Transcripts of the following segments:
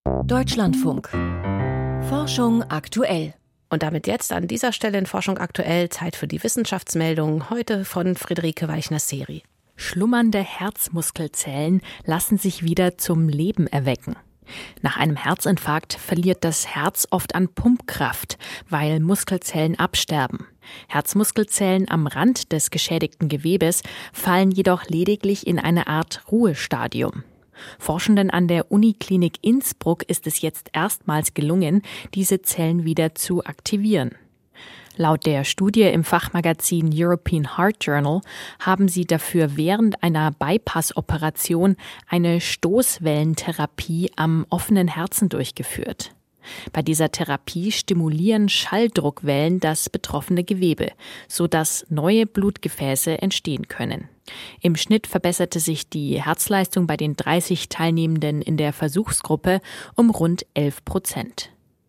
Deutschlandfunk. Forschung aktuell. Und damit jetzt an dieser Stelle in Forschung aktuell Zeit für die Wissenschaftsmeldung, heute von Friederike Weichner-Seri. Schlummernde Herzmuskelzellen lassen sich wieder zum Leben erwecken. Nach einem Herzinfarkt verliert das Herz oft an Pumpkraft, weil Muskelzellen absterben. Herzmuskelzellen am Rand des geschädigten Gewebes fallen jedoch lediglich in eine Art Ruhestadium. Forschenden an der Uniklinik Innsbruck ist es jetzt erstmals gelungen, diese Zellen wieder zu aktivieren. Laut der Studie im Fachmagazin European Heart Journal haben sie dafür während einer Bypass-Operation eine Stoßwellentherapie am offenen Herzen durchgeführt. Bei dieser Therapie stimulieren Schalldruckwellen das betroffene Gewebe, sodass neue Blutgefäße entstehen können. Im Schnitt verbesserte sich die Herzleistung bei den 30 Teilnehmenden in der Versuchsgruppe um rund 11%.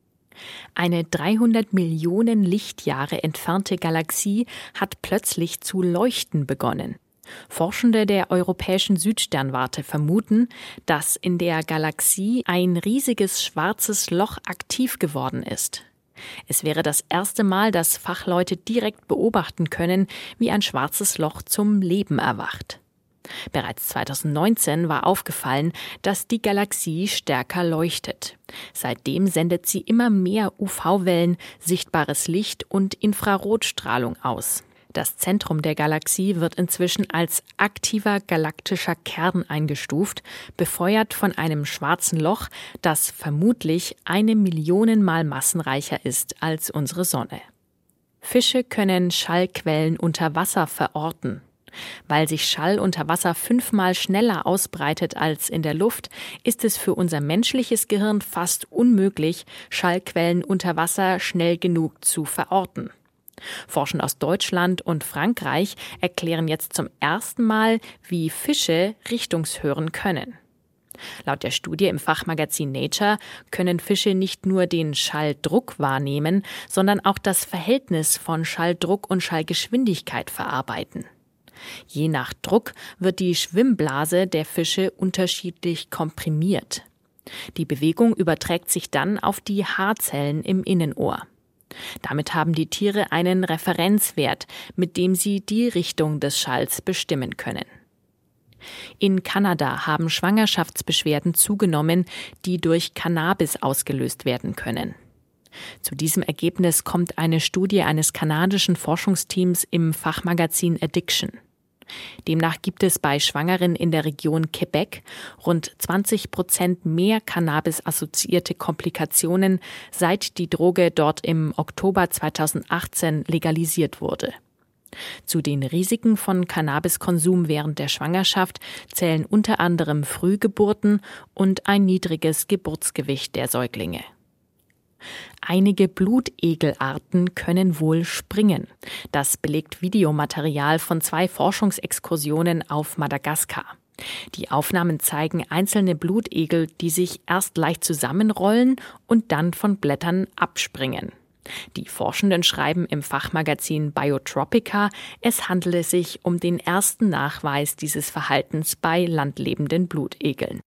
Eine 300 Millionen Lichtjahre entfernte Galaxie hat plötzlich zu leuchten begonnen. Forschende der Europäischen Südsternwarte vermuten, dass in der Galaxie ein riesiges schwarzes Loch aktiv geworden ist. Es wäre das erste Mal, dass Fachleute direkt beobachten können, wie ein schwarzes Loch zum Leben erwacht. Bereits 2019 war aufgefallen, dass die Galaxie stärker leuchtet. Seitdem sendet sie immer mehr UV-Wellen, sichtbares Licht und Infrarotstrahlung aus. Das Zentrum der Galaxie wird inzwischen als aktiver galaktischer Kern eingestuft, befeuert von einem schwarzen Loch, das vermutlich 1 Million Mal massenreicher ist als unsere Sonne. Fische können Schallquellen unter Wasser verorten. Weil sich Schall unter Wasser 5-mal schneller ausbreitet als in der Luft, ist es für unser menschliches Gehirn fast unmöglich, Schallquellen unter Wasser schnell genug zu verorten. Forschende aus Deutschland und Frankreich erklären jetzt zum ersten Mal, wie Fische richtungshören können. Laut der Studie im Fachmagazin Nature können Fische nicht nur den Schalldruck wahrnehmen, sondern auch das Verhältnis von Schalldruck und Schallgeschwindigkeit verarbeiten. Je nach Druck wird die Schwimmblase der Fische unterschiedlich komprimiert. Die Bewegung überträgt sich dann auf die Haarzellen im Innenohr. Damit haben die Tiere einen Referenzwert, mit dem sie die Richtung des Schalls bestimmen können. In Kanada haben Schwangerschaftsbeschwerden zugenommen, die durch Cannabis ausgelöst werden können. Zu diesem Ergebnis kommt eine Studie eines kanadischen Forschungsteams im Fachmagazin Addiction. Demnach gibt es bei Schwangeren in der Region Quebec rund 20% mehr Cannabis-assoziierte Komplikationen, seit die Droge dort im Oktober 2018 legalisiert wurde. Zu den Risiken von Cannabiskonsum während der Schwangerschaft zählen unter anderem Frühgeburten und ein niedriges Geburtsgewicht der Säuglinge. Einige Blutegelarten können wohl springen. Das belegt Videomaterial von 2 Forschungsexkursionen auf Madagaskar. Die Aufnahmen zeigen einzelne Blutegel, die sich erst leicht zusammenrollen und dann von Blättern abspringen. Die Forschenden schreiben im Fachmagazin Biotropica, es handele sich um den ersten Nachweis dieses Verhaltens bei landlebenden Blutegeln.